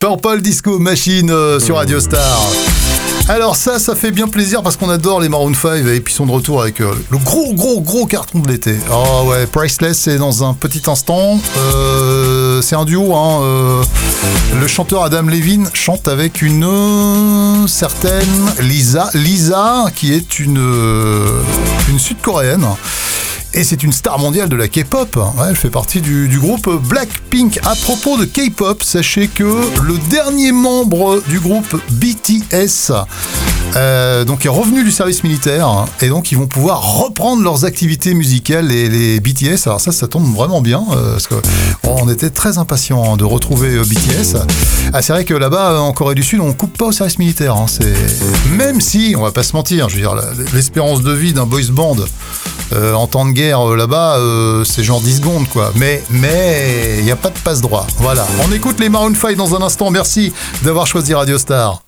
Purple Disco Machine sur Radio Star. Alors ça fait bien plaisir parce qu'on adore les Maroon 5 et puis ils sont de retour avec le gros carton de l'été. Oh ouais, Priceless, c'est dans un petit instant. C'est un duo, hein. Le chanteur Adam Levine chante avec une certaine Lisa, qui est une sud-coréenne. Et c'est une star mondiale de la K-pop. Ouais, elle fait partie du groupe Blackpink. À propos de K-pop, sachez que le dernier membre du groupe BTS donc est revenu du service militaire et donc ils vont pouvoir reprendre leurs activités musicales les BTS. Alors ça tombe vraiment bien parce qu'on était très impatients de retrouver BTS. Ah, c'est vrai que là-bas en Corée du Sud on coupe pas au service militaire. Hein. Même si on va pas se mentir, je veux dire l'espérance de vie d'un boys band en temps de guerre là-bas, c'est genre 10 secondes quoi. Mais il n'y a pas de passe-droit. Voilà. On écoute les Maroon 5 dans un instant. Merci d'avoir choisi Radio Star.